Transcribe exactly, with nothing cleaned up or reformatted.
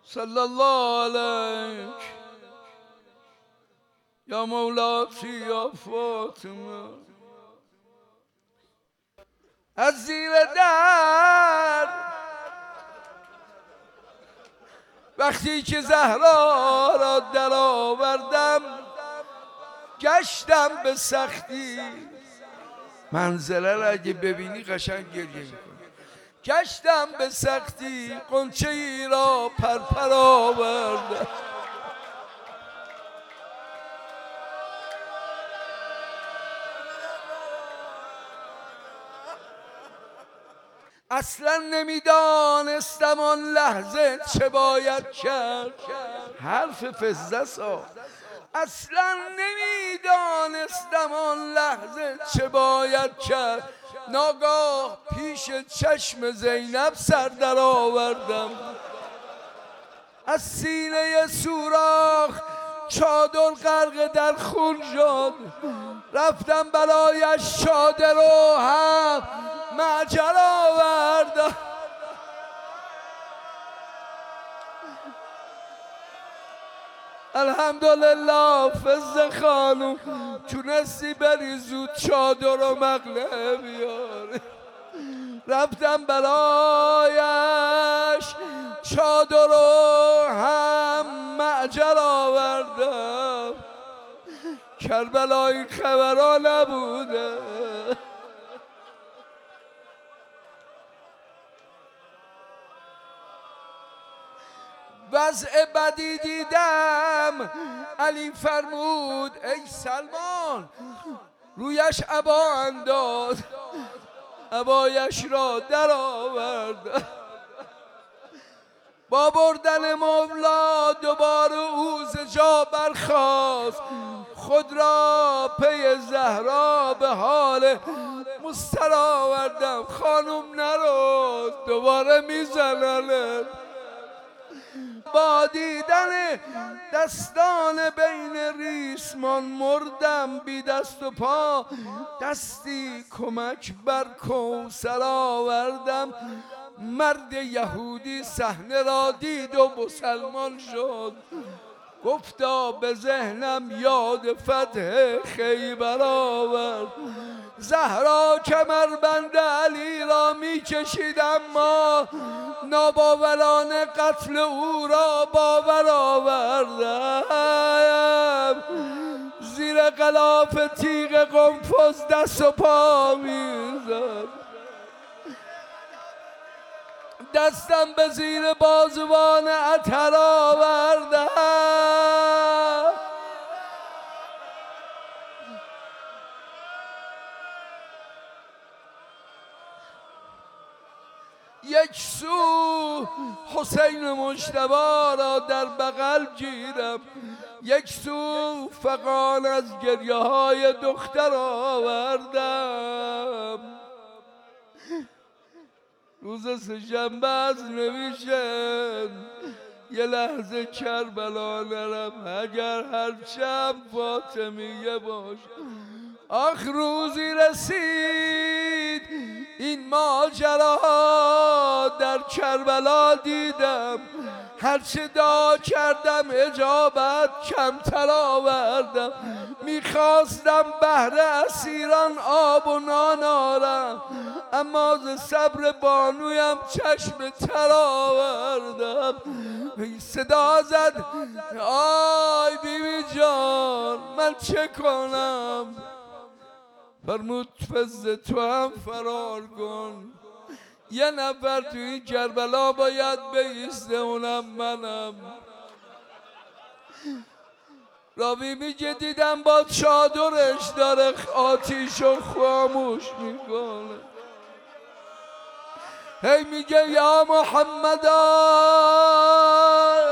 صلی الله علیک یا مولاتی یا فاطمه. از زیر در وقتی که زهرا را در آوردم گشتم به سختی. منظره را اگه ببینی قشنگ گریه میکنی. گشتم به سختی غنچه ای را پرپر آوردم. اصلا نمیدانستم آن لحظه چه باید کرد. حرف فزده سا. اصلا نمیدانستم آن لحظه چه باید کرد. ناگاه پیش چشم زینب سر در آوردم. از سینه سوراخ چادر غرق در خون شد. رفتم بلایش چادر رو هم معجر آوردم. الحمدلله فز خانم تونستی بری زود چادر و مقله بیاری. رفتم برایش چادر و هم معجر آوردم. کربلا این خبرها نبوده. وضع بدی دیدم. علی فرمود ای سلمان رویش عبا انداز. عبایش را در آورد. با بردن مولا دوباره او ز جا برخاست. خود را پی زهرا به حال مستر آوردم. خانم نرو دوباره میزنن. با دیدن دستان بین ریسمان مردم بی دست و پا. دستی کمک بر کوثر آوردم. مرد یهودی صحنه را دید و مسلمان شد. گفتا به ذهنم یاد فتح خیبر آورد. زهرا کمربند علی را می کشید اما ناباورانه قتل او را باور آوردم. زیر غلاف تیغ قنفذ دست و پا می زد. دستم به زیر بازوان عطر آوردم. یک سو حسین مجتبی را در بغل گیرم. یک سو فغان از گریه های دختر آوردم. روز سه‌شنبه از نمیشن یه لحظه کربلا نرم اگر هرچم فاطمیه باش. آخ روزی رسید این ماجرا در کربلا دیدم. هرچه دعا کردم اجابت کمتر آوردم. میخواستم بهر اسیران آب و نان آرم اما ز صبر بانویم چشم تر آوردم. صدا زد آی بیبی جان من چه کنم. فرمود فز تو هم فرار کن. یه نفر تو این کربلا باید بیسته اونم منم. راوی میگه دیدم با چادرش داره آتیشو خاموش میکنه. هی میگه یا محمد